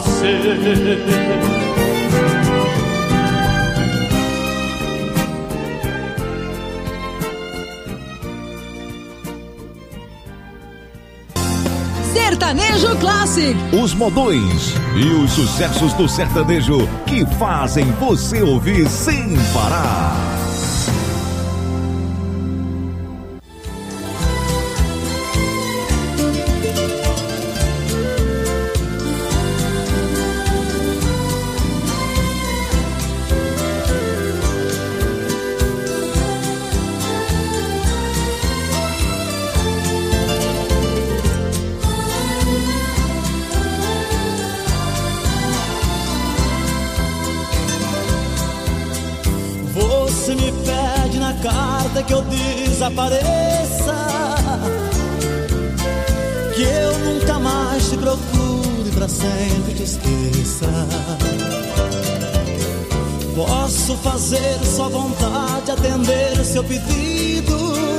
você. Sertanejo Classic. Os modões e os sucessos do sertanejo que fazem você ouvir sem parar. Que eu desapareça, que eu nunca mais te procure, pra sempre te esqueça. Posso fazer sua vontade, atender o seu pedido,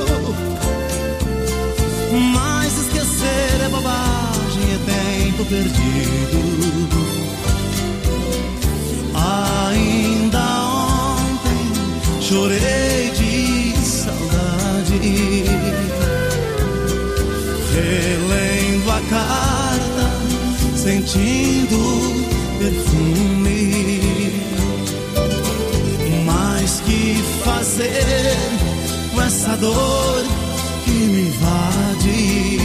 mas esquecer é bobagem, é tempo perdido. Ainda ontem chorei de saudade, relendo a carta, sentindo perfume. Mas que fazer com essa dor que me invade?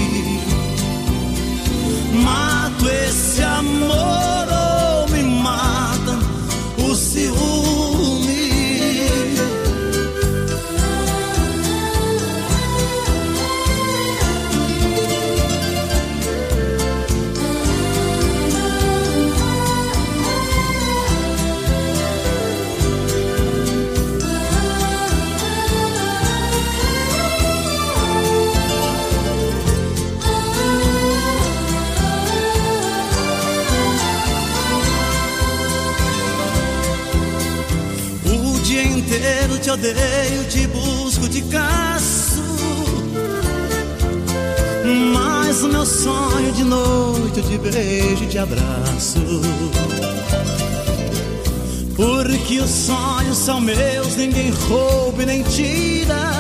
Mato esse amor ou me mata o ciúme? Te odeio, te busco, te caço, mas o meu sonho de noite eu te beijo e te abraço. Porque os sonhos são meus, ninguém rouba e nem tira.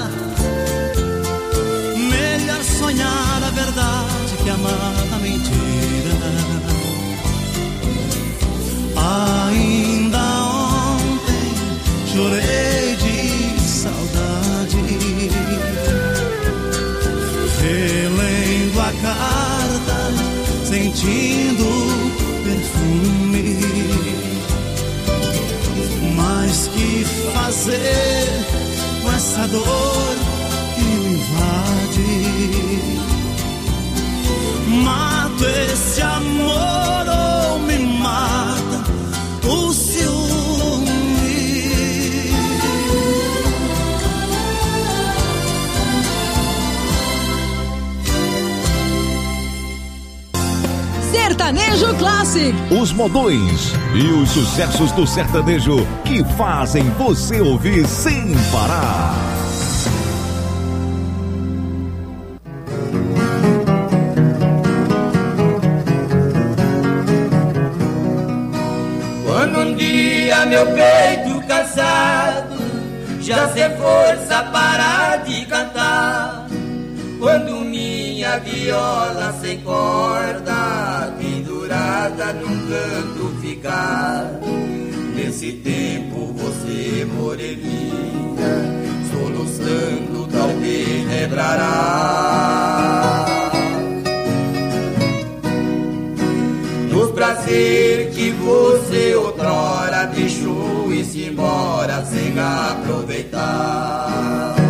Melhor sonhar a verdade que amar a mentira. Ainda ontem chorei de saudade, relendo a carta, sentindo perfume. Mas que fazer com essa dor que me invade? Mato esse amor ou me mata o ciúme? Sertanejo Classic. Os modões e os sucessos do sertanejo que fazem você ouvir sem parar. Quando um dia meu peito cansado já sem força parar de cantar, quando minha viola sem corda pendurada num canto ficar, nesse tempo você, moreninha, soluçando talvez lembrará dos prazeres que você outrora deixou e se embora sem aproveitar.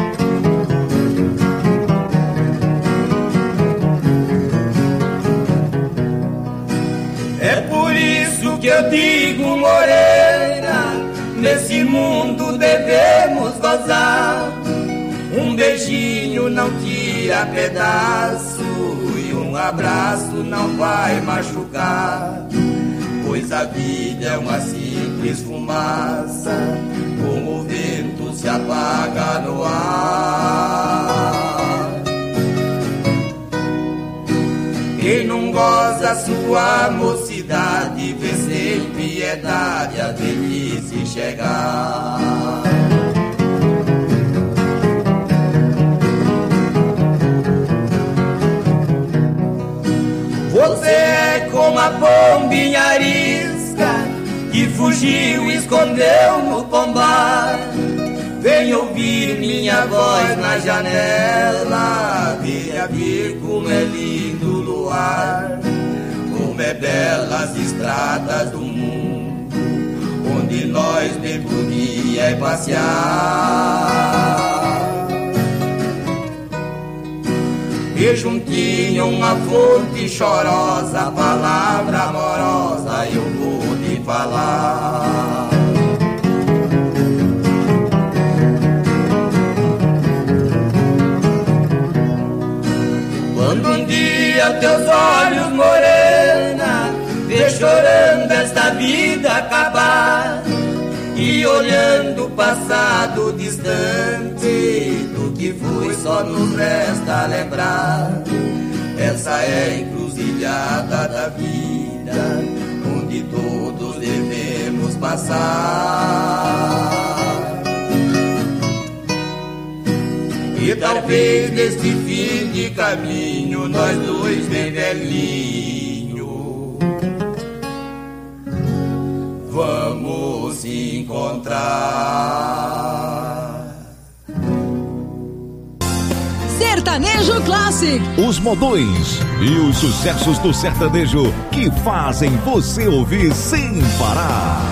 É por isso que eu digo, morena, nesse mundo devemos gozar. Um beijinho não tira pedaço e um abraço não vai machucar, pois a vida é uma simples fumaça, como o vento se apaga no ar. Quem não goza sua mocidade, vê sem piedade a velhice chegar. Você é como a pombinha arisca que fugiu e escondeu no pombar. Vem ouvir minha voz na janela, venha ver como é lindo o luar, como é belas as estradas do mundo, onde nós bem podia passear. E juntinho uma fonte chorosa, palavra amorosa eu vou te falar. Quando um dia teus olhos morena vê chorando esta vida acabar, e olhando o passado distante, do que foi só nos resta lembrar. Essa é a encruzilhada da vida, onde todos devemos passar. E talvez neste fim de caminho, nós dois bem velhinho vamos se encontrar. Sertanejo Classic. Os modões e os sucessos do sertanejo que fazem você ouvir sem parar.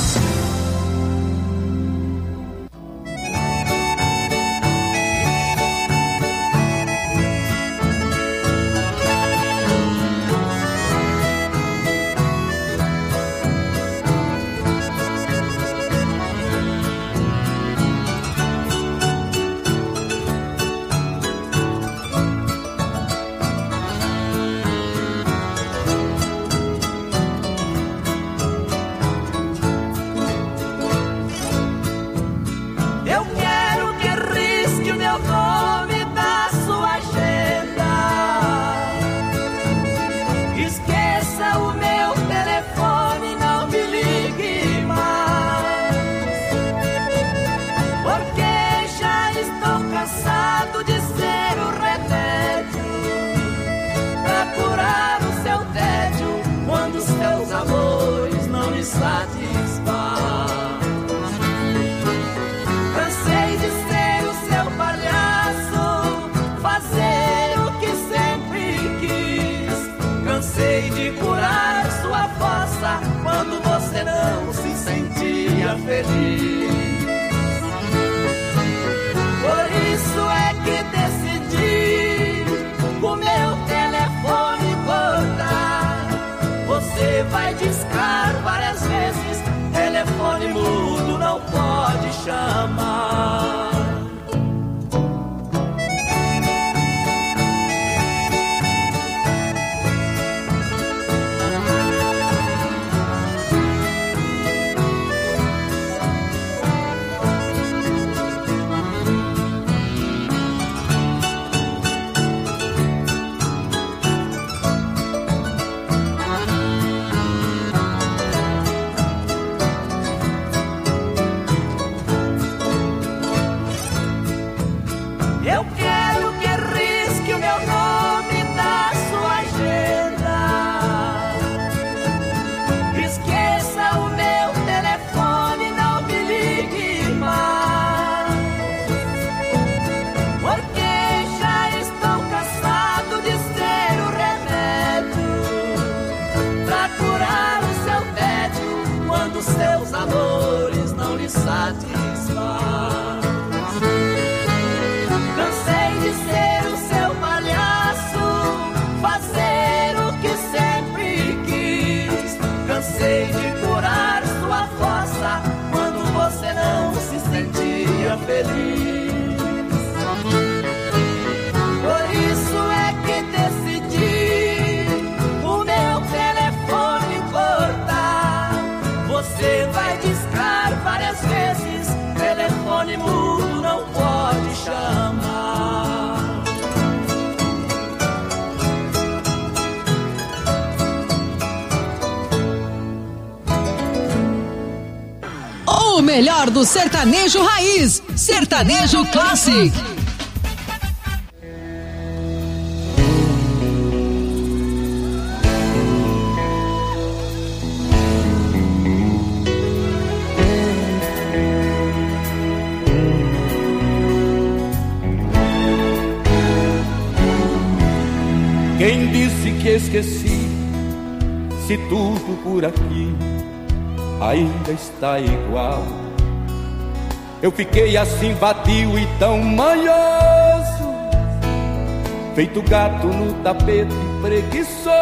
Vai discar várias vezes, telefone mudo não pode chamar. Seus amores não lhe satisfaz. Cansei de ser o seu palhaço, fazer o que sempre quis. Cansei de curar sua fossa quando você não se sentia feliz. Por isso é que decidi o meu telefone cortar. Você vai discar várias vezes, melhor do sertanejo raiz, Sertanejo Classic. Quem disse que esqueci, se tudo por aqui ainda está igual? Eu fiquei assim vadio e tão manhoso, feito gato no tapete preguiçoso,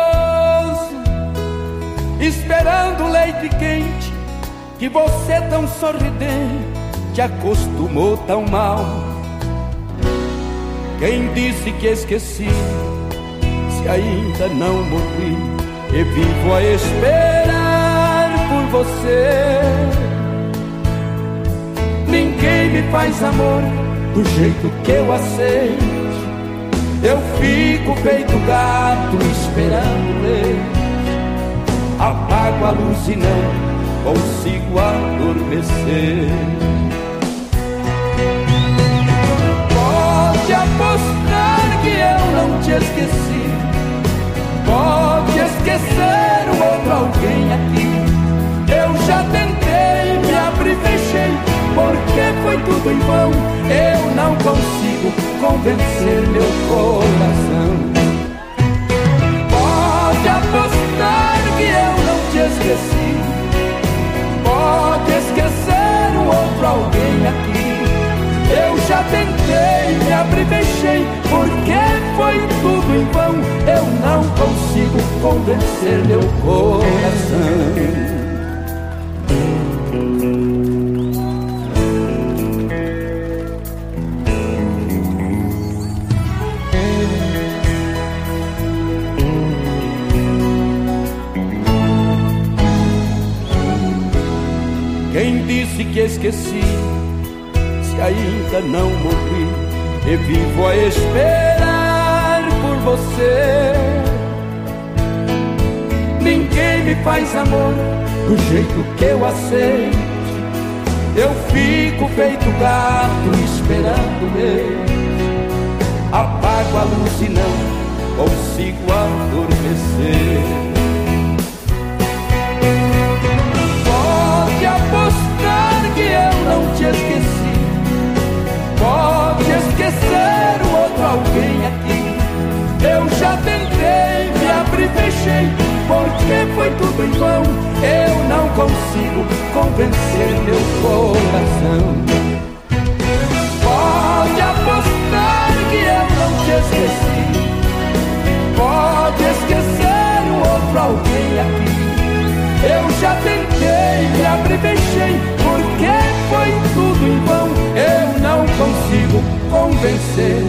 esperando leite quente, que você tão sorridente acostumou tão mal. Quem disse que esqueci, se ainda não morri e vivo a esperar por você? Ninguém me faz amor do jeito que eu aceito. Eu fico feito gato esperando leite. Apago a luz e não consigo adormecer. Pode apostar que eu não te esqueci. Pode esquecer o outro alguém aqui. Eu já tentei, me abri e fechei, porque foi tudo em vão. Eu não consigo convencer meu coração. Pode apostar que eu não te esqueci. Pode esquecer o outro alguém aqui. Eu já tentei, me abri e fechei, porque foi tudo em vão. Eu não consigo convencer meu coração. Quem disse que esqueci, se ainda não morri e vivo a esperar por você? Ninguém me faz amor do jeito que eu aceito. Eu fico feito gato esperando ele. Apago a luz e não consigo adormecer. Pode apostar que eu não te esqueci. Pode esquecer o outro alguém aqui. Eu já tentei, me abri e fechei, porque foi tudo em vão. Eu não consigo convencer meu coração. Pode apostar que eu não te esqueci. Pode esquecer o outro alguém aqui. Eu já tentei, me abri e fechei, porque foi tudo em vão. Eu não consigo convencer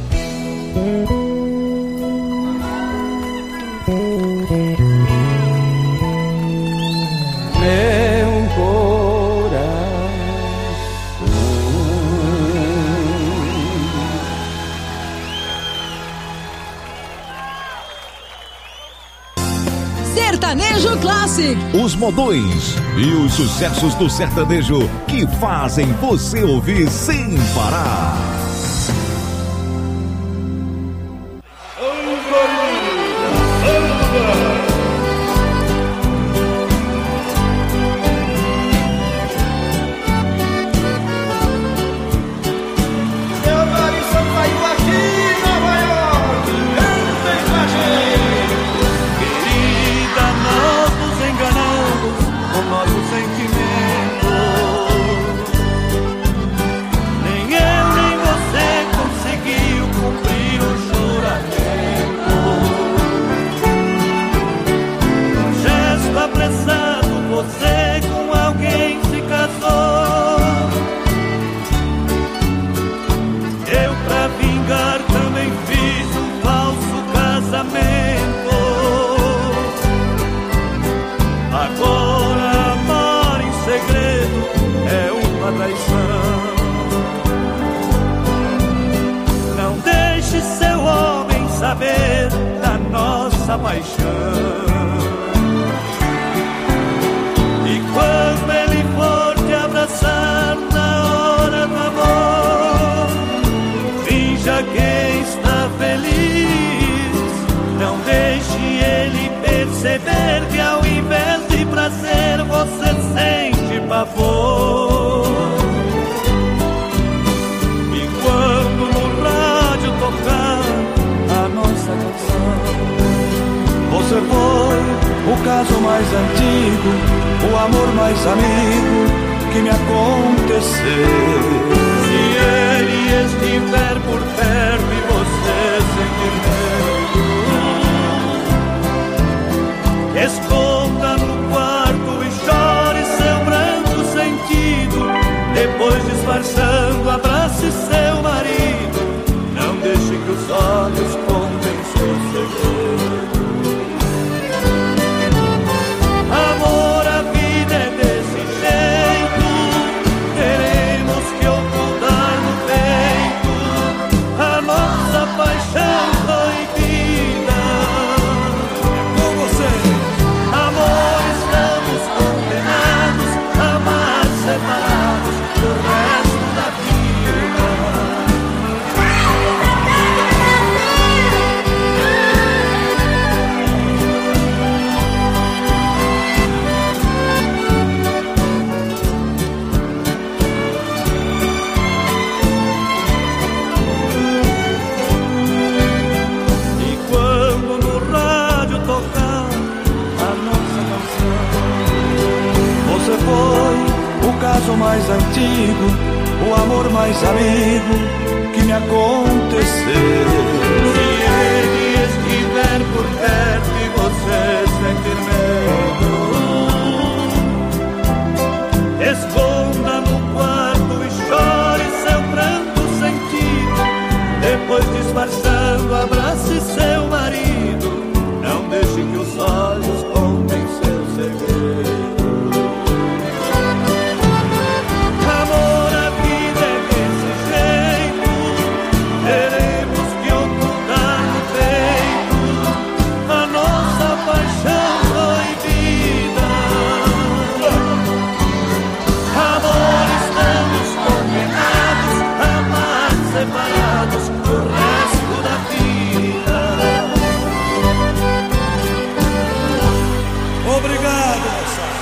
meu coração. Sertanejo Classic. Os modões e os sucessos do sertanejo que fazem você ouvir sem parar. E quando ele for te abraçar, caso mais antigo, o amor mais amigo que me aconteceu. Se ele estiver por perto e você sentir medo, esconda no quarto e chore seu pranto sentido. Depois disfarçando, abrace seu marido. Não deixe que os olhos contem seu segredo. Amor, a vida é desse jeito. Teremos que ocultar no peito a nossa paixão proibida. Com você, amor, estamos condenados a amar separados do resto da vida. E quando no rádio tocar a nossa canção, você foi o caso mais antigo, o amor mais amigo que me aconteceu. Se ele estiver por perto e você sentir medo, esconda no quarto e chore seu pranto sentido. Depois disfarçando, abrace seu marido. Não deixe que os olhos contem seu segredo. Amor, a vida é desse jeito. Teremos que ocultar no peito a nossa paixão proibida. Amor, estamos condenados a amar separados do resto da vida. Obrigado, moçada.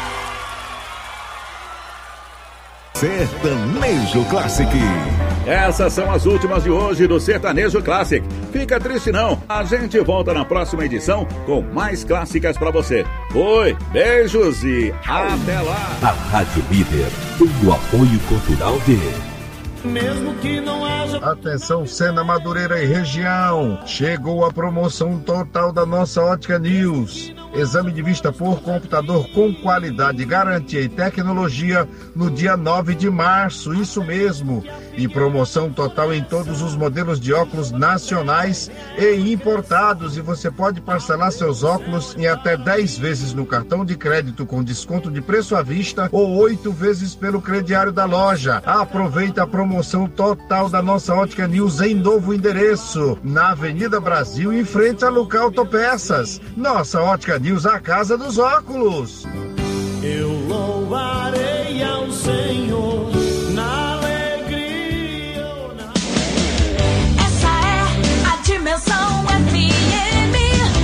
Sertanejo Classic. Essas são as últimas de hoje do Sertanejo Classic. Fica triste não, a gente volta na próxima edição com mais clássicas pra você. Oi, beijos e até lá. A Rádio Líder tem o apoio cultural de... Mesmo que não haja... Atenção, Sena, Madureira e região. Chegou a promoção total da nossa Ótica News. Exame de vista por computador com qualidade, garantia e tecnologia no dia 9 de março, isso mesmo. E promoção total em todos os modelos de óculos nacionais e importados. E você pode parcelar seus óculos em até 10 vezes no cartão de crédito com desconto de preço à vista ou 8 vezes pelo crediário da loja. Aproveita a promoção total da nossa Ótica News em novo endereço, na Avenida Brasil, em frente a Luca Autopeças. Nossa Ótica News, a casa dos óculos. Eu louvarei ao Senhor na alegria ou na... Essa é a Dimensão FM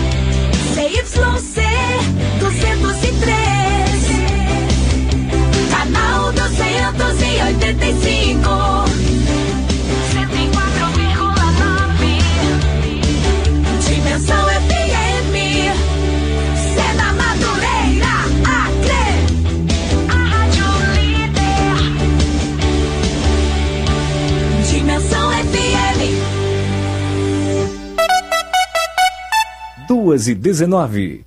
CYC 203, canal 285, 104,9. Dimensão FM, Sena, Madureira, Acre, a Rádio Líder. Dimensão FM. 2h19.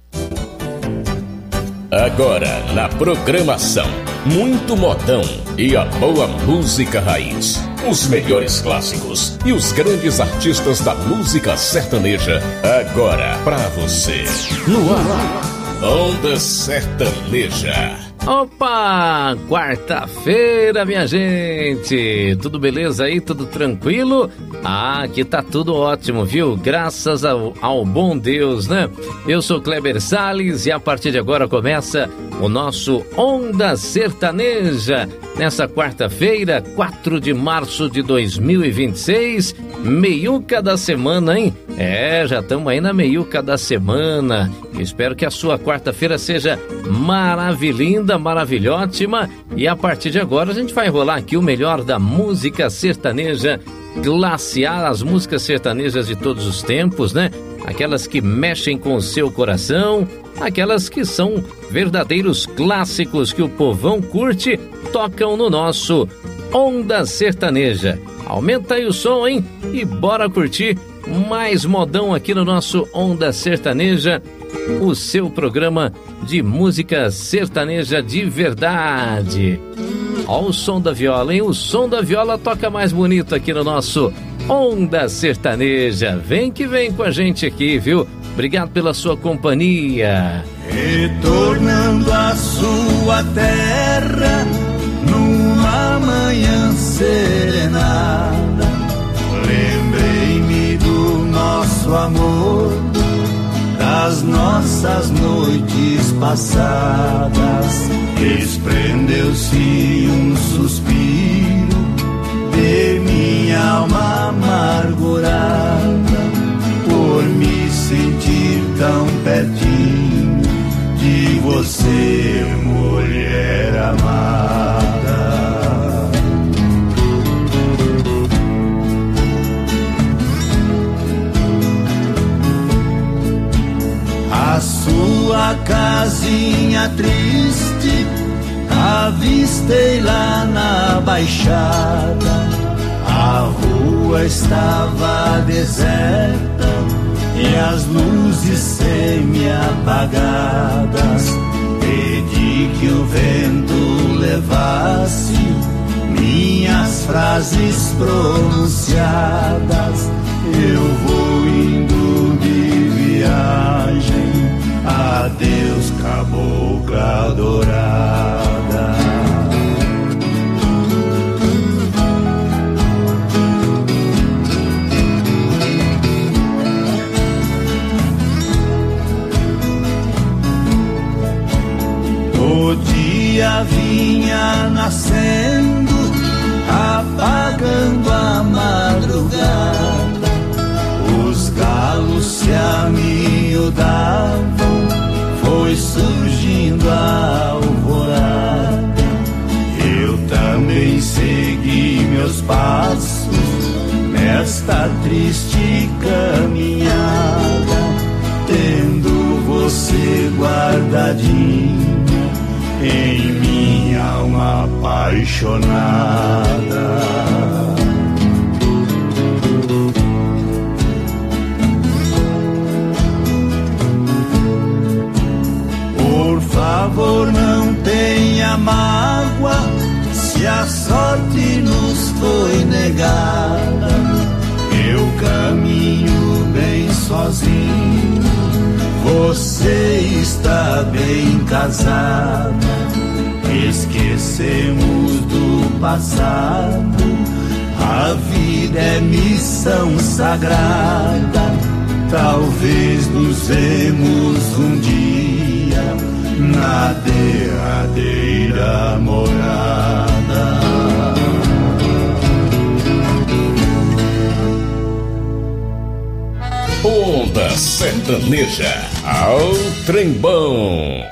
Agora na programação, muito modão e a boa música raiz. Os melhores clássicos e os grandes artistas da música sertaneja. Agora pra você. No ar, Onda Sertaneja. Opa, quarta-feira, minha gente. Tudo beleza aí? Tudo tranquilo? Ah, aqui tá tudo ótimo, viu? Graças ao bom Deus, né? Eu sou Kleber Salles e a partir de agora começa o nosso Onda Sertaneja. Nessa quarta-feira, 4 de março de 2026, Meiuca da semana, hein? Já estamos aí na meiuca da semana. Espero que a sua quarta-feira seja maravilhinda, maravilhótima. E a partir de agora a gente vai rolar aqui o melhor da música sertaneja classe A, as músicas sertanejas de todos os tempos, né? Aquelas que mexem com o seu coração, aquelas que são verdadeiros clássicos que o povão curte, tocam no nosso Onda Sertaneja. Aumenta aí o som, hein? E bora curtir mais modão aqui no nosso Onda Sertaneja, o seu programa de música sertaneja de verdade. Ó o som da viola, hein? O som da viola toca mais bonito aqui no nosso Onda Sertaneja. Vem que vem com a gente aqui, viu? Obrigado pela sua companhia. Retornando à sua terra numa manhã serenada, lembrei-me do nosso amor, das nossas noites passadas. Desprendeu-se um suspiro de minha alma amargurada, por me sentir tão pertinho de você, mulher amada. A sua casinha triste avistei lá na baixada. A rua estava deserta e as luzes semi-apagadas. Pedi que o vento levasse minhas frases pronunciadas. Eu vou indo de viagem, adeus, cabocla dourada. O dia vinha nascendo, apagando a madrugada. Os galos se amiudavam, foi surgindo a alvorada. Eu também segui meus passos nesta triste caminhada, tendo você guardadinho em minha alma apaixonada. Por favor, não tenha mágoa se a sorte nos foi negada. Eu caminho bem sozinho, você está bem casada. Esquecemos do passado, a vida é missão sagrada. Talvez nos vemos um dia na derradeira morada. Onda Sertaneja ao Trembão.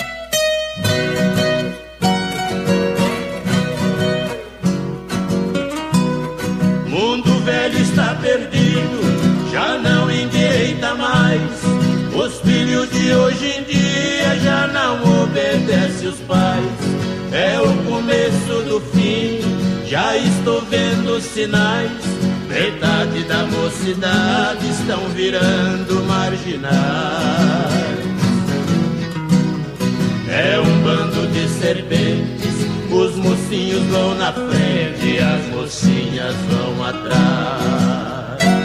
Mundo velho está perdido, já não endireita mais. Os filhos de hoje em dia já não obedecem os pais. É o começo do fim, já estou vendo sinais. Metade da mocidade estão virando marginais. É um bando de serpentes, os mocinhos vão na frente e as mocinhas vão atrás.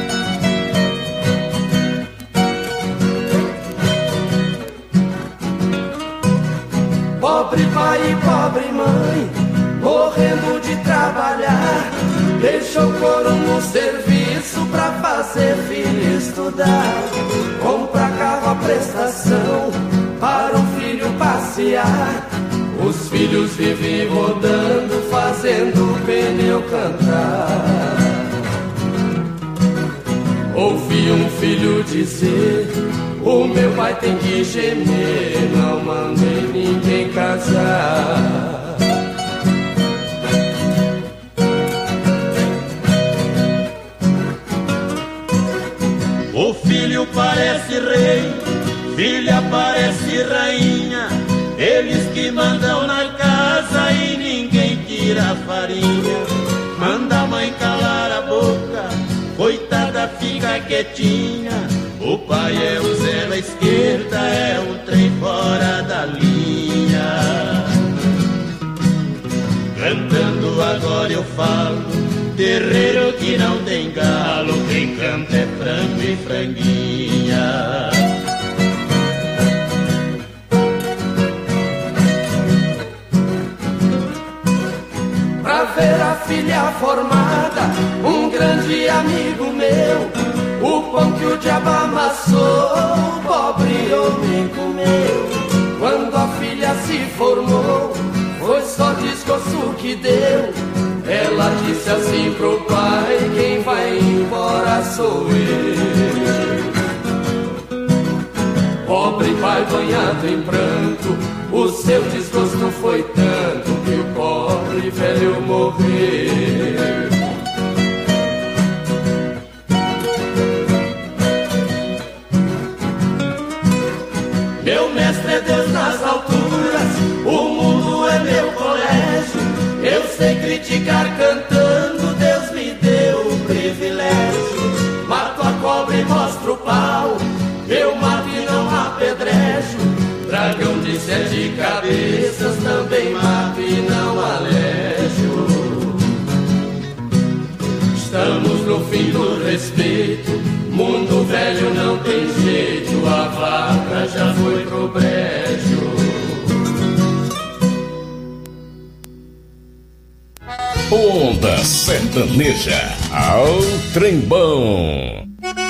Pobre pai e pobre mãe, morrendo de trabalhar, deixa o couro no serviço pra fazer filho estudar. Compra carro à prestação para um filho passear. Os filhos vivem rodando, fazendo o pneu cantar. Ouvi um filho dizer: o meu pai tem que gemer, não mandei ninguém casar. O filho parece rei, filha parece rainha, eles que mandam na casa e ninguém tira a farinha. Manda a mãe calar a boca, coitada fica quietinha. O pai é um Zé na esquerda, é um trem fora da linha. Cantando agora eu falo, terreiro que não tem galo, quem canta é frango e franguinha. Pra ver a filha formada, um grande amigo meu, o pão que o diabo amassou, o pobre homem comeu. Quando a filha se formou, foi só desgosto que deu. Ela disse assim pro pai: quem vai embora sou eu. Pobre pai banhado em pranto, o seu desgosto foi tanto que o pobre velho morreu. Meu mestre é Deus nas alturas, o mundo é meu colégio. Eu sei criticar cantando, Deus me deu o privilégio. Mato a cobra e mostro o pau, eu mato e não apedrejo. Dragão de 7 cabeças também mato e não alejo. Estamos no fim do respeito, mundo velho não tem jeito, a vaca já foi pro brejo. Onda Sertaneja ao Trembão.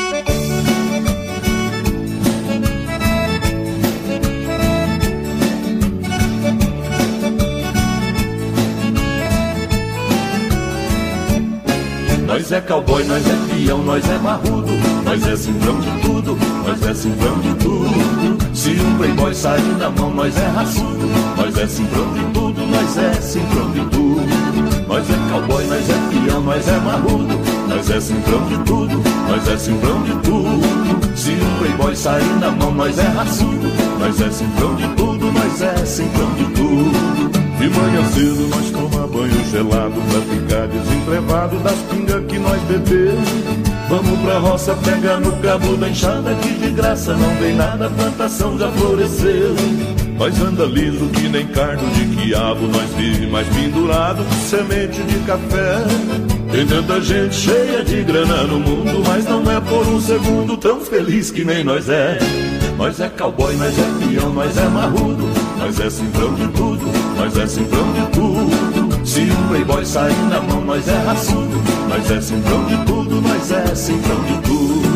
Nós é cowboy, nós é peão, nós é marrudo, nós é cifrão de tudo, nós é cifrão de tudo. Se um playboy sair da mão, nós é raçudo, nós é cifrão de tudo, nós é cifrão de tudo. Nós é cowboy, nós é peão, nós é marrudo, nós é cifrão de tudo, nós é cifrão de tudo. Se um playboy sair da mão, nós é raçudo, nós é cifrão de tudo, nós é cifrão de tudo. De manhã cedo nós toma banho gelado pra ficar desentrevado das pingas que nós bebemos. Vamos pra roça, pega no cabo da enxada que de graça não vem nada, a plantação já floresceu. Nós anda liso que nem cardo de quiabo, nós vive mais pendurado que semente de café. Tem tanta gente cheia de grana no mundo, mas não é por um segundo tão feliz que nem nós é. Nós é cowboy, nós é peão, nós é marrudo, nós é cifrão de tudo, nós é cifrão de tudo. Se um playboy sair na mão, nós é raçudo, nós é cifrão de tudo, nós é cifrão de tudo.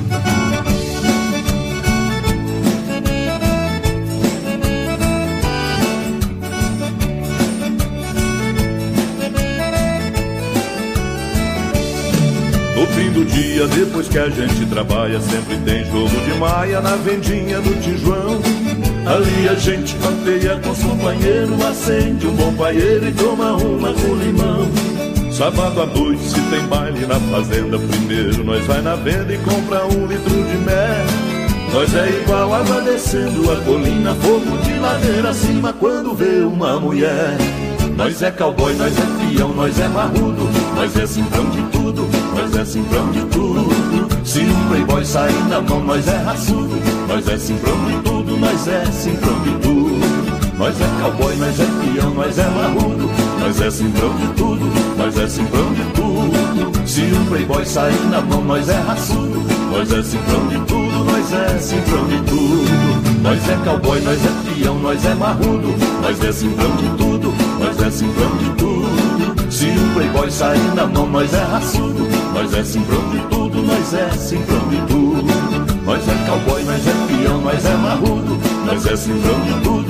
No fim do dia, depois que a gente trabalha, sempre tem jogo de maia na vendinha do Tijuão. Ali a gente passeia com os companheiros, acende um bom paieiro e toma uma com limão. Sábado à noite, se tem baile na fazenda, primeiro nós vai na venda e compra 1 litro de mel. Nós é igual água descendo a colina, fogo de ladeira acima quando vê uma mulher. Nós é cowboy, nós é peão, nós é marrudo, nós é cifrão de tudo, nós é cifrão de tudo. Se um playboy sair na mão, nós é raçudo, nós é cifrão de tudo, nós é cifrão de tudo. Nós é cowboy, nós é peão, nós é marrudo, nós é cifrão de tudo, nós é cifrão de tudo. Se um playboy sair na mão, nós é raçudo, nós é cifrão de tudo, nós é cifrão de tudo. Nós é cowboy, nós é peão, nós é marrudo, nós é cifrão de tudo, nós é cifrão de tudo. Se um playboy sair na mão, nós é raçudo, nós é cifrão de tudo, nós é cifrão de tudo. Nós é cowboy, nós é peão, nós é marrudo, nós é cifrão de tudo, nós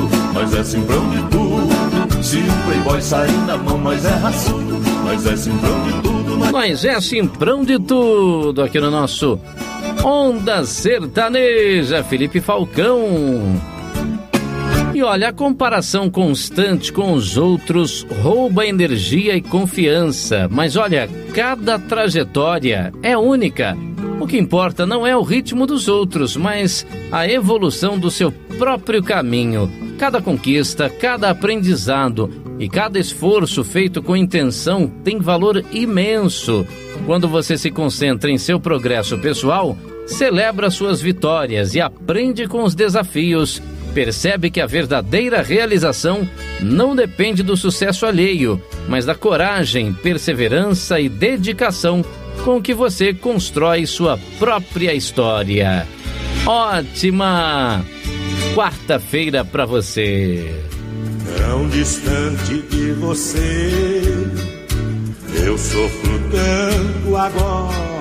mas é simprão de tudo. Se um playboy sair na mão, mas é raçudo, mas é simprão de tudo. Nós é simprão de tudo aqui no nosso Onda Sertaneja, Felipe Falcão. E olha, a comparação constante com os outros rouba energia e confiança. Mas olha, cada trajetória é única. O que importa não é o ritmo dos outros, mas a evolução do seu próprio caminho. Cada conquista, cada aprendizado e cada esforço feito com intenção tem valor imenso. Quando você se concentra em seu progresso pessoal, celebra suas vitórias e aprende com os desafios. Percebe que a verdadeira realização não depende do sucesso alheio, mas da coragem, perseverança e dedicação com que você constrói sua própria história. Ótima quarta-feira pra você. Tão distante de você, eu sofro tanto agora.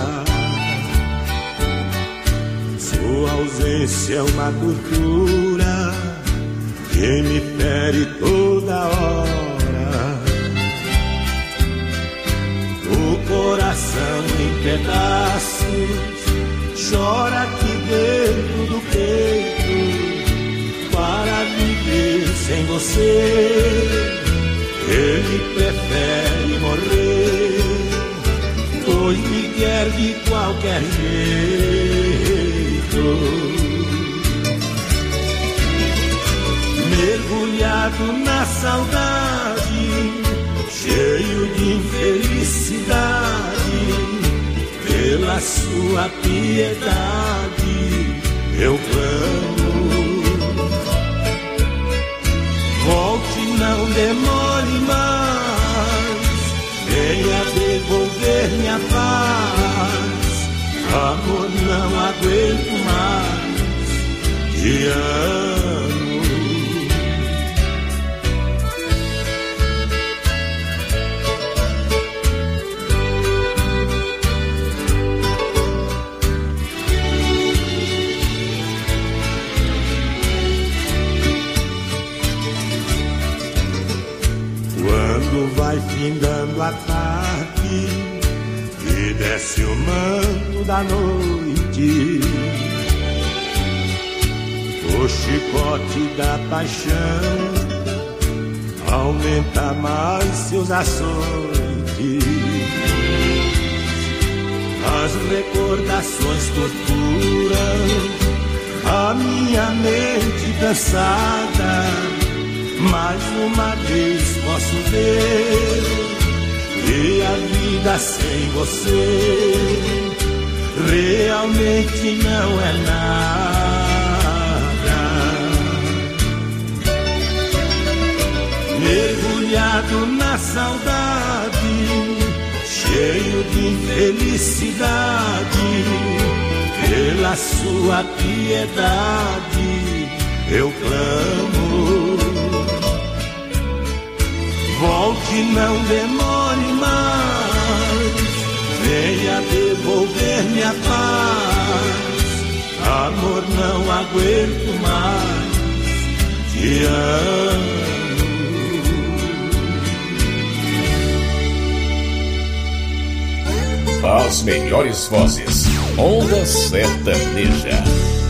Sua ausência é uma tortura que me fere toda hora. O coração em pedaços chora aqui dentro do peito. Para viver sem você, ele prefere morrer, pois me quer de qualquer jeito. Mergulhado na saudade, cheio de infelicidade, pela sua piedade eu clamo. Volte, não demore mais, venha devolver minha paz. Amor, não aguento mais, te amo. Quando vai findando a tarde e desce o manto da noite, o chicote da paixão aumenta mais seus açoites. As recordações torturam a minha mente cansada. Mais uma vez posso ver que a vida sem você realmente não é nada. Mergulhado na saudade, cheio de infelicidade, pela sua piedade eu clamo. Volte, não demore mais, venha devolver minha paz. Amor, não aguento mais, te amo. As melhores vozes, Onda Sertaneja.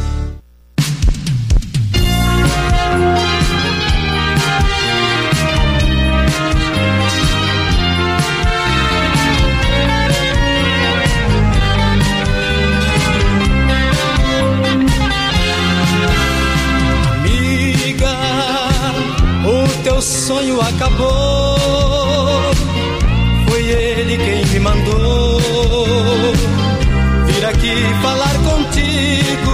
Sonho acabou, foi ele quem me mandou vir aqui falar contigo.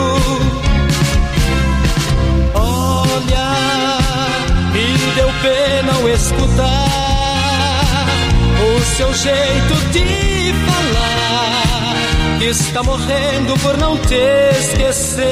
Olha, me deu pena ao escutar o seu jeito de falar, que está morrendo por não te esquecer.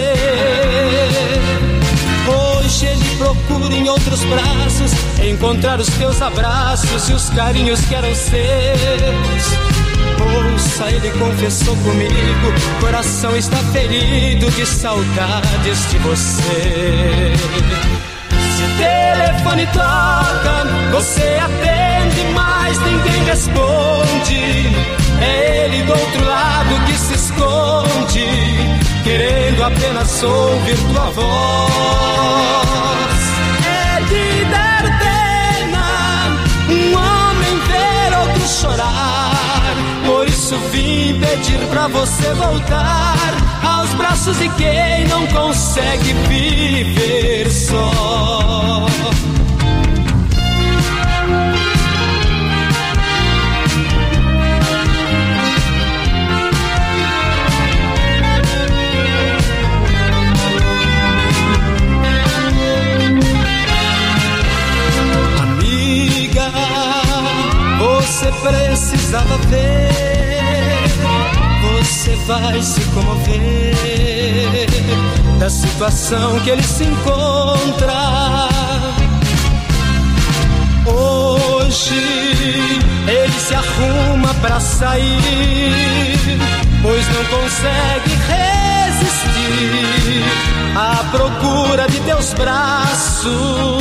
Hoje ele procura em outros braços encontrar os teus abraços e os carinhos que eram seus. Ouça, ele confessou comigo, coração está ferido de saudades de você. Se o telefone toca, você atende, mas ninguém responde. É ele do outro lado que se esconde, querendo apenas ouvir tua voz. É de dar pena um homem ver outro chorar. Por isso vim pedir pra você voltar aos braços de quem não consegue viver só. Amiga, você precisava ver, você vai se comover da situação que ele se encontra. Hoje ele se arruma pra sair, pois não consegue resistir à procura de teus braços.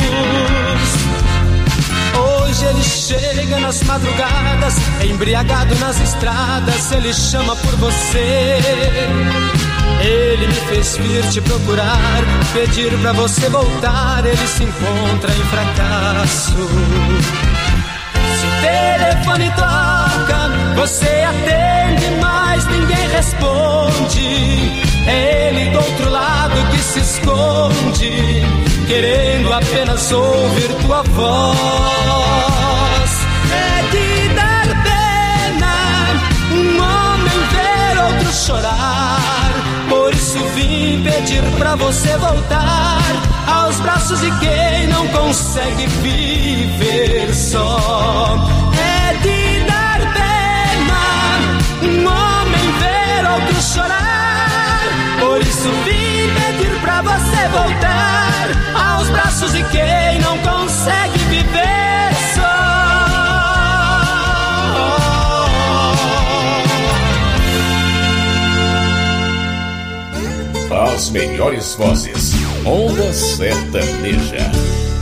Hoje ele chega nas madrugadas, embriagado nas estradas, ele chama por você. Ele me fez vir te procurar, pedir pra você voltar, ele se encontra em fracasso. Se o telefone toca, você atende, mas ninguém responde. É ele do outro lado que se esconde, querendo apenas ouvir tua voz. É de dar pena um homem ver outro chorar. Por isso vim pedir pra você voltar aos braços de quem não consegue viver só. É de dar pena um homem ver outro chorar. Por isso vim pedir pra você voltar aos braços de quem não consegue viver só. As melhores vozes, Onda Sertaneja.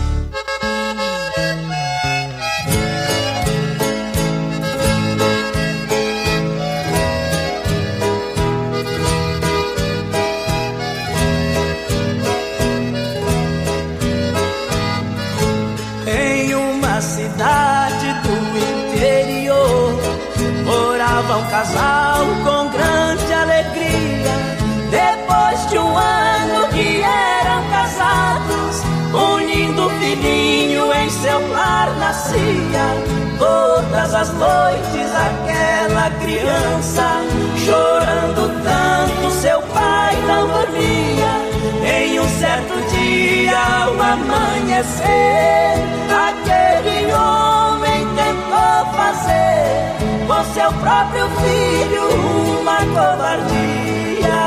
Em uma cidade do interior morava um casal com grande alegria. Depois de um ano que eram casados, um lindo filhinho em seu lar nascia. Todas as noites aquela criança, chorando tanto, seu pai não dormia. Em um certo dia, ao amanhecer, aquele homem tentou fazer com seu próprio filho uma covardia.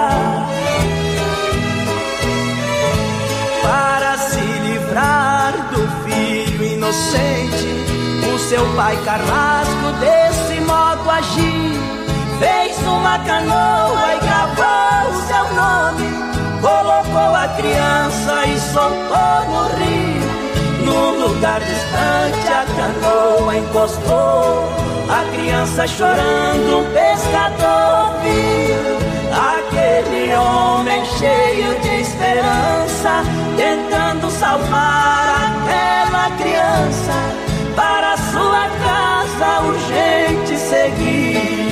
Para se livrar do filho inocente, o seu pai carrasco desse modo agiu. Fez uma canoa e gravou o seu nome, colocou a criança e soltou no rio. Num lugar distante a canoa encostou, a criança chorando, um pescador viu. Aquele homem cheio de esperança, tentando salvar aquela criança, para sua casa urgente seguir.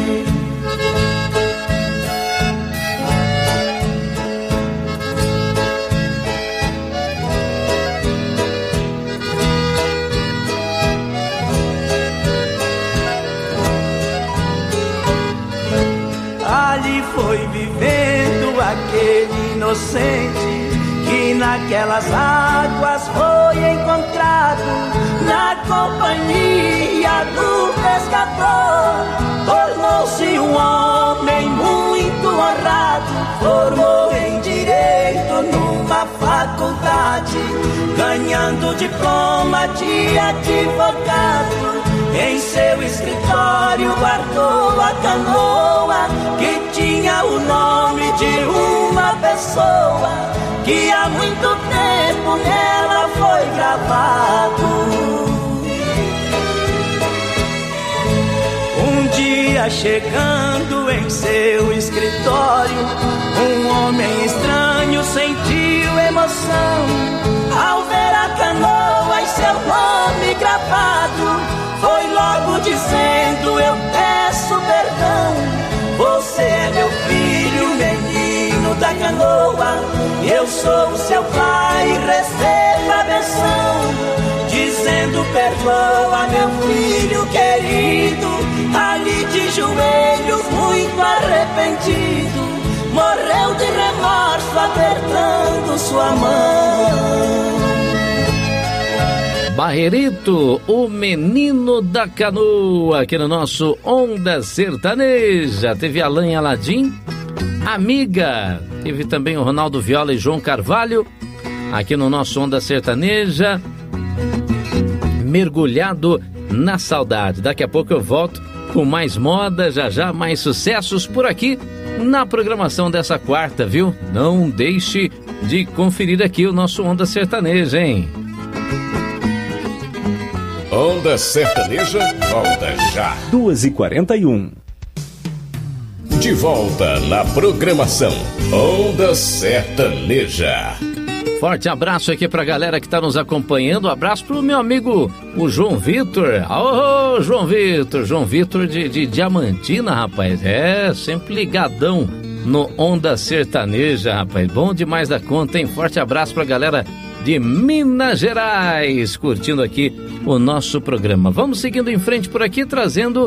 Ali foi vivendo aquele inocente que naquelas águas foi encontrado, na companhia do pescador. Tornou-se um homem muito honrado, formou em direito numa faculdade, ganhando diploma de advogado. Em seu escritório guardou a canoa que tinha o nome de uma pessoa. que há muito tempo nela foi gravado. Um dia chegando em seu escritório, um homem estranho sentiu emoção ao ver a canoa e seu nome gravado. Foi logo dizendo: eu peço perdão, você é meu filho, menino da canoa, eu sou o seu pai, receba a benção. Dizendo: perdoa, meu filho querido, ali de joelhos, muito arrependido, morreu de remorso apertando sua mão. Barreirito, o menino da canoa, aqui no nosso Onda Sertaneja. Teve Alain e Aladim, Amiga. Teve também o Ronaldo Viola e João Carvalho, aqui no nosso Onda Sertaneja. Mergulhado na saudade. Daqui a pouco eu volto com mais moda, já mais sucessos por aqui na programação dessa quarta, viu? Não deixe de conferir aqui o nosso Onda Sertaneja, hein? Onda Sertaneja, volta já. 2h41. De volta na programação Onda Sertaneja. Forte abraço aqui pra galera que tá nos acompanhando. Um abraço pro meu amigo, o João Vitor. Ô, João Vitor de Diamantina, rapaz. É, sempre ligadão no Onda Sertaneja, rapaz. Bom demais da conta, hein? Forte abraço pra galera de Minas Gerais, curtindo aqui o nosso programa. Vamos seguindo em frente por aqui, trazendo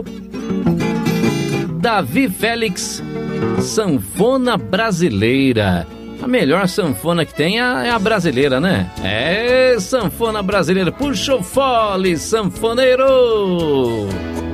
Davi Félix, Sanfona Brasileira. A melhor sanfona que tem é a brasileira, né? É, sanfona brasileira. Puxa o fole, sanfoneiro!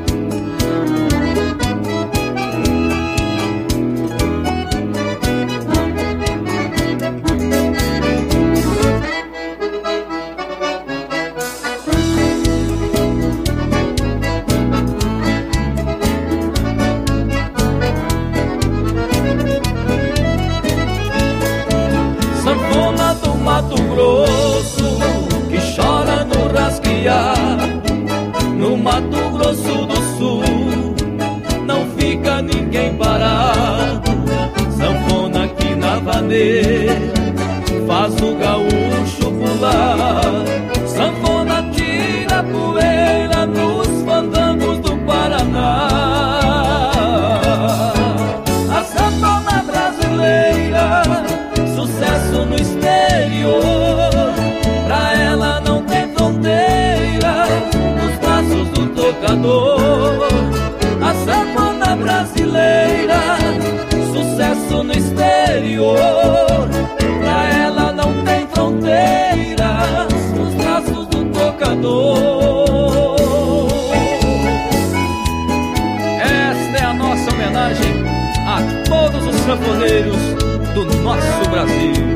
Mato Grosso, que chora no rasquear. No Mato Grosso do Sul, não fica ninguém parado. Sanfona aqui na vaneira, faz o gaúcho pular. Sanfona tira poeira nos fandangos do Paraná. A sanfona brasileira, sucesso no exterior, pra ela não tem fronteira, nos braços do tocador. A sanfona brasileira, sucesso no exterior, pra ela não tem fronteira, nos braços do tocador. Esta é a nossa homenagem a todos os sanfoneiros do nosso Brasil.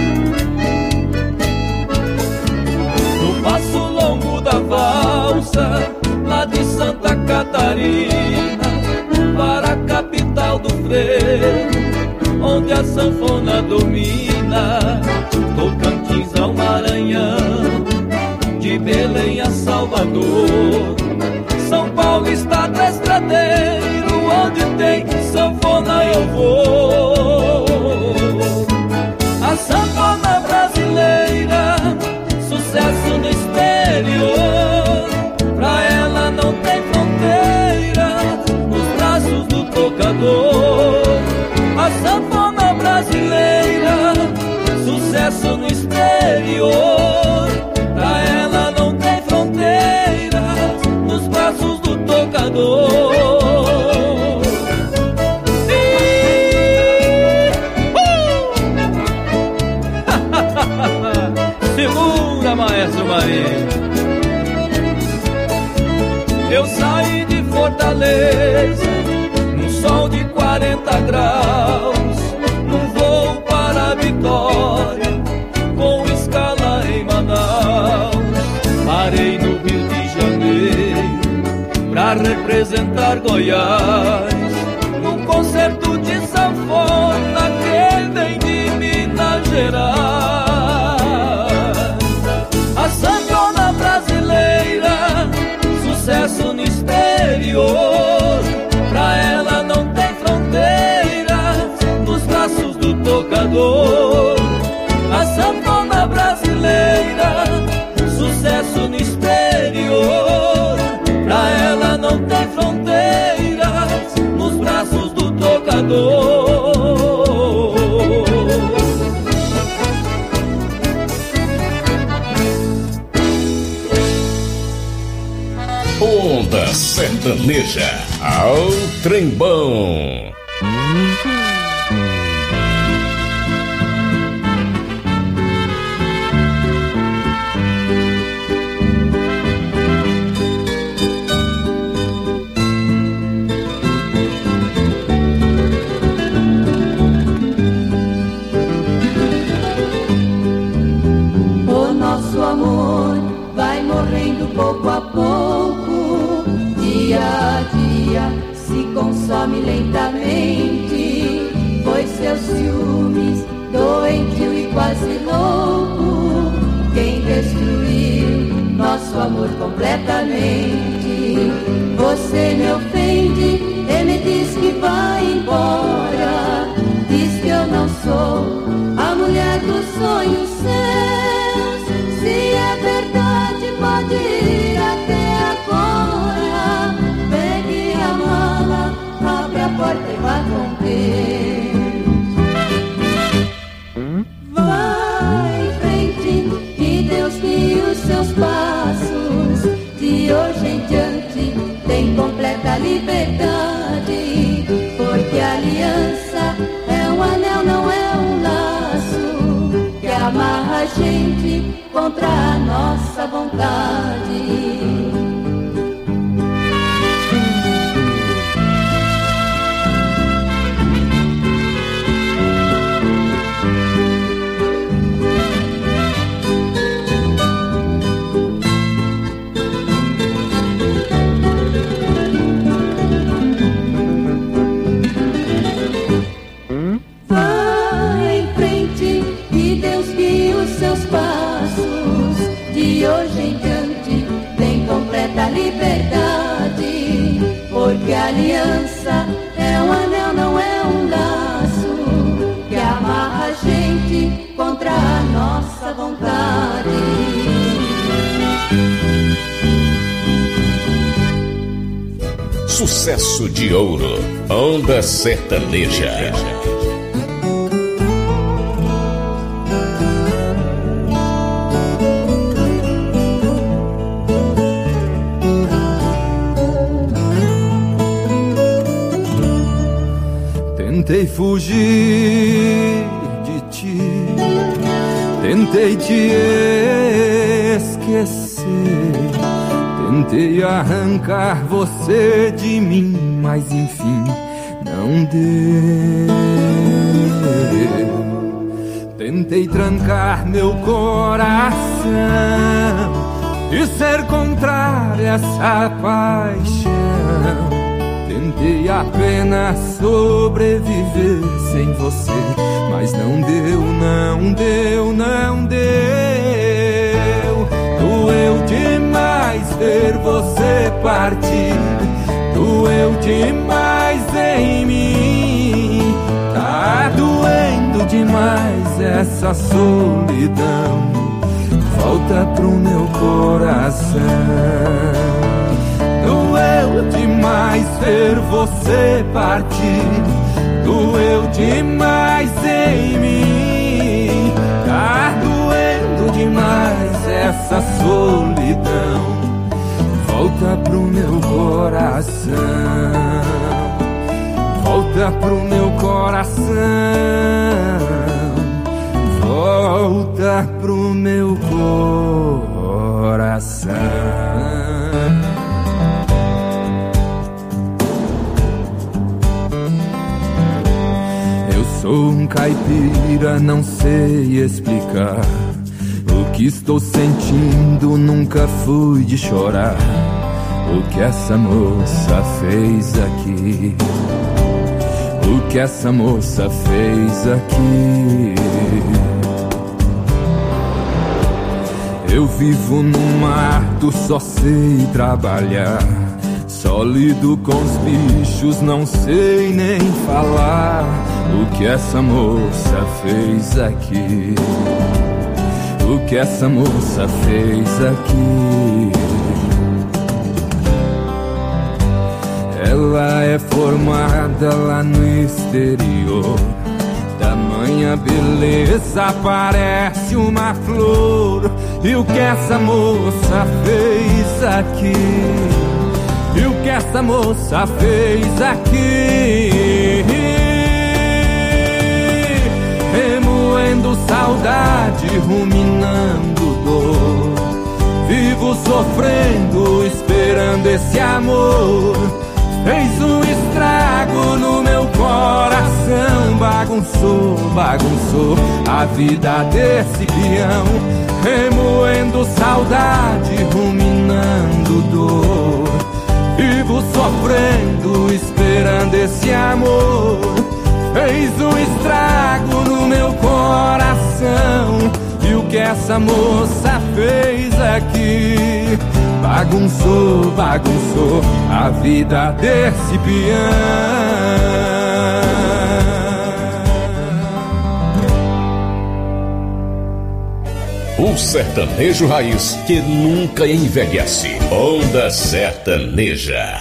No passo longo da valsa, lá de Santa Catarina, para a capital do frevo, onde a sanfona domina. Tocantins ao Maranhão, de Belém a Salvador, São Paulo, Estado Estradeiro, onde tem sanfona eu vou. A sanfona brasileira, sucesso no exterior, pra ela não tem fronteira, nos braços do tocador. A sanfona brasileira, sucesso no exterior, pra ela não tem fronteira, nos braços do tocador. Segura, maestro Marinho. Eu saí de Fortaleza, num sol de 40 graus, num voo para Vitória, com escala em Manaus. Parei no Rio de Janeiro, pra representar Goiás, num concerto de sanfona que vem de Minas Gerais. tocador. A sanfona brasileira, sucesso no exterior. Pra ela não tem fronteiras nos braços do tocador. Onda Sertaneja ao Trembão. O nosso amor vai morrendo pouco a pouco, dia a dia se consome lentamente. Foi seus ciúmes, doentio e quase louco, quem destruiu nosso amor completamente. Você me ofende e me diz que vai embora, diz que eu não sou a mulher dos sonhos seus. Se é verdade, pode ir até agora. Pegue a mala, abre a porta e vá com Deus. Vai em frente, que Deus guie os seus passos. De hoje em diante tem completa liberdade, porque a aliança é um anel, não é um laço, que amarra a gente contra a nossa vontade. Vai em frente, e Deus guie os seus passos. De hoje em diante tem completa liberdade, porque a aliança é um anel, não é um laço, que amarra a gente contra a nossa vontade. Sucesso de ouro, Onda Sertaneja. Tentei fugir de ti, tentei te esquecer, tentei arrancar você de mim, mas enfim não deu. Tentei trancar meu coração e ser contrário a essa paixão. Tentei apenas sobreviver sem você, mas não deu, não deu, não deu. Doeu demais ver você partir, doeu demais em mim. Tá doendo demais essa solidão, volta pro meu coração. Doeu demais ver você partir, doeu demais em mim. Tá doendo demais essa solidão, volta pro meu coração, volta pro meu coração, volta pro meu coração. Sou um caipira, não sei explicar o que estou sentindo, nunca fui de chorar. O que essa moça fez aqui, o que essa moça fez aqui. Eu vivo no mato, só sei trabalhar, Só lido com os bichos, não sei nem falar o que essa moça fez aqui. O que essa moça fez aqui. Ela é formada lá no exterior. Tamanha beleza, parece uma flor. E o que essa moça fez aqui? E o que essa moça fez aqui? Remoendo saudade, ruminando dor. Vivo sofrendo, esperando esse amor. Fez um estrago no meu coração. Bagunçou a vida desse peão. Remoendo saudade, ruminando dor. Vivo sofrendo, esperando esse amor. Fez um estrago no meu coração. E o que essa moça fez aqui? Bagunçou a vida desse peão. O sertanejo raiz que nunca envelhece. Onda Sertaneja.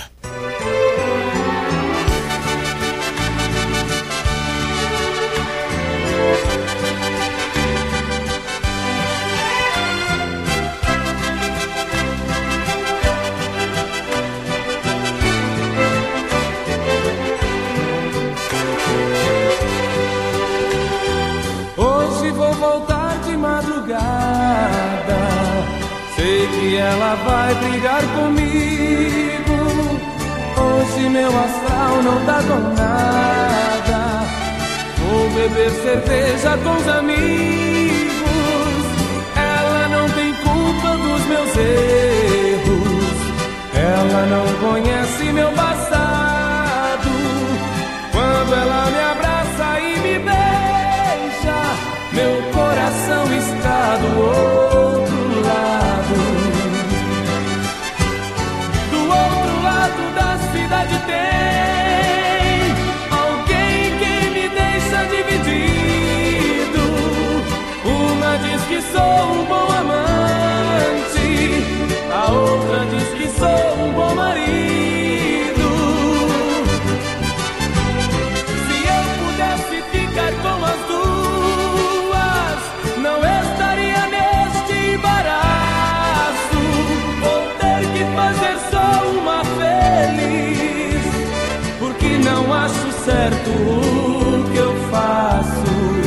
Ela vai brigar comigo. Hoje meu astral não tá com nada. Vou beber cerveja com os amigos. Ela não tem culpa dos meus erros. Ela não conhece meu passado. Quando ela me abraça e me beija, meu coração está do outro lado. Tem alguém que me deixa dividido. Uma diz que sou um bom amante, a outra diz que sou um bom marido. Se eu pudesse ficar com as duas, não estaria neste embaraço. Vou ter que fazer só uma feliz, porque não acho certo o que eu faço.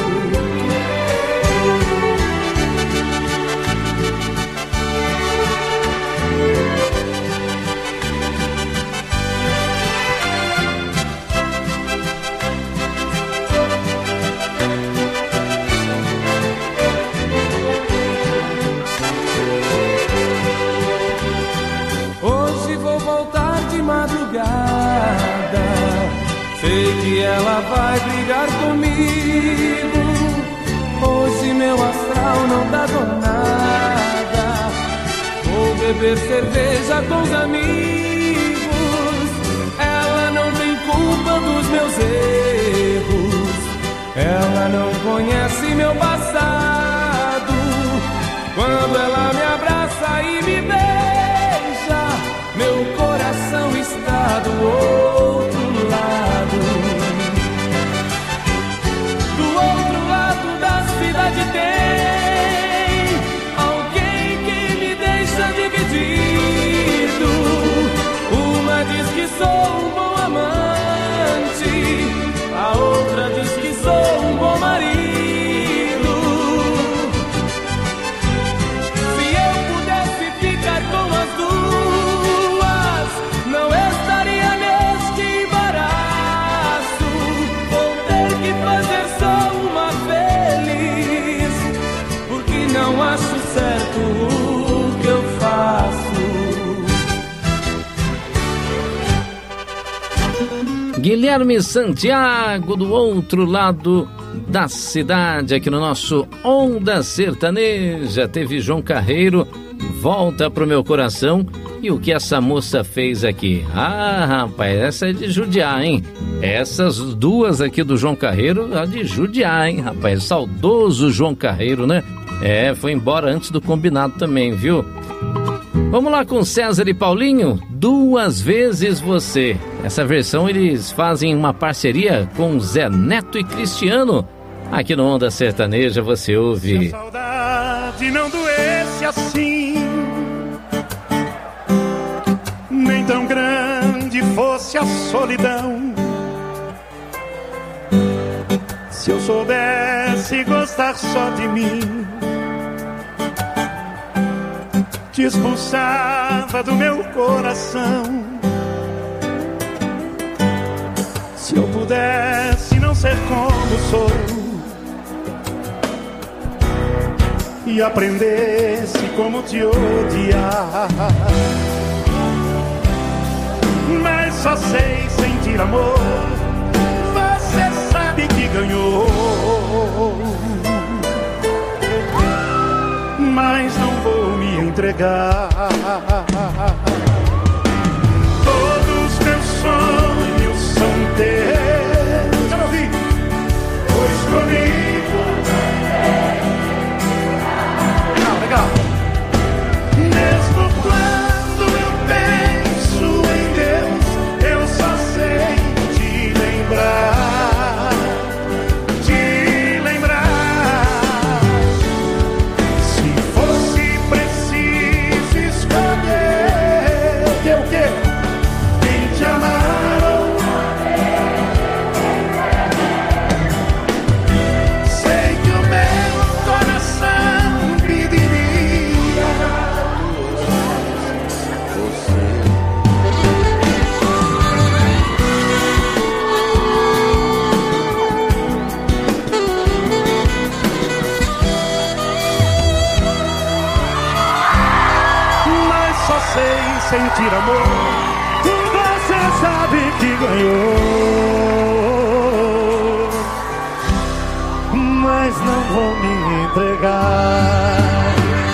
Hoje vou voltar de madrugada. Sei que ela vai brigar comigo. Hoje meu astral não tá com nada. Vou beber cerveja com os amigos. Ela não tem culpa dos meus erros. Ela não conhece meu passado. Quando ela me abraça e me beija, meu coração está do outro lado. Do outro lado da cidade tem alguém que me deixa dividido. Uma diz que sou um bom amante, a outra diz que sou um bom marido. Se eu pudesse ficar com as duas, não estaria neste embaraço. Vou ter que fazer só uma feliz, porque não acho certo o que eu faço. Guilherme Santiago, do outro lado da cidade, aqui no nosso Onda Sertaneja. Teve João Carreiro, Volta Pro Meu Coração. E o que essa moça fez aqui? Ah, rapaz, essa é de judiar, hein? Essas duas aqui do João Carreiro, é de judiar, hein, rapaz? Saudoso João Carreiro, né? Foi embora antes do combinado também, viu? Vamos lá com César e Paulinho, Duas Vezes Você. Essa versão eles fazem uma parceria com Zé Neto e Cristiano. Aqui no Onda Sertaneja você ouve. Se a saudade não doesse assim, nem tão grande fosse a solidão, se eu soubesse gostar só de mim, te expulsava do meu coração. Se eu pudesse não ser como sou e aprendesse como te odiar, mas só sei sentir amor, você sabe que ganhou, mas não vou me entregar. Todos meus sonhos são teus. Quero ouvir. Pois comigo. Legal. Mesmo quando eu penso em Deus, eu só sei te lembrar. Te lembrar. Se fosse preciso escolher, o quê? Quem te amar ou sei que o meu coração pediria você. Mas só sei sentir amor, você sabe que ganhou, mas não vou me entregar.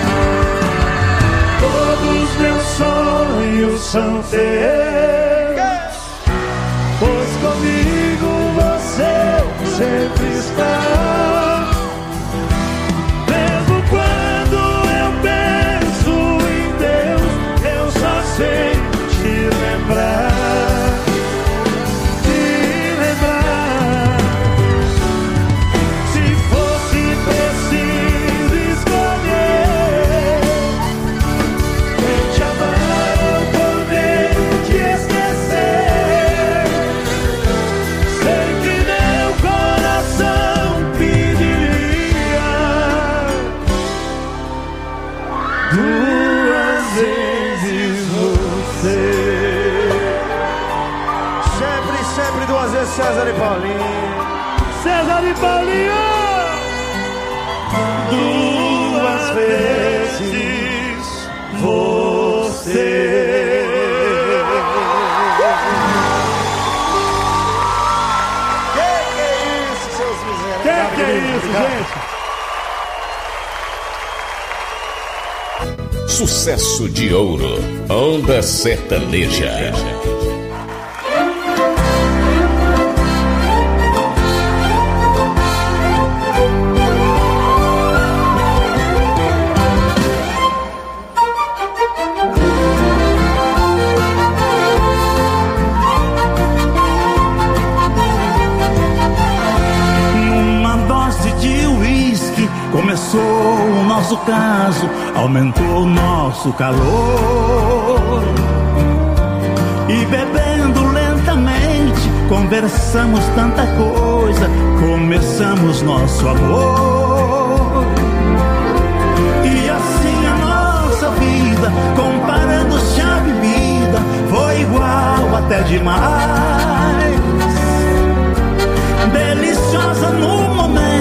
Todos meus sonhos são teus, pois comigo você sempre está. Mesmo quando eu penso em Deus, eu só sei te lembrar. César e Paulinho. César e Paulinho. Duas vezes você. Que é isso, seus miseráveis? Que é isso, gente? Sucesso de ouro. Onda Sertaneja. Começou o nosso caso, aumentou o nosso calor. E bebendo lentamente, conversamos tanta coisa, começamos nosso amor. E assim a nossa vida, comparando-se à bebida, foi igual até demais. Deliciosa no momento,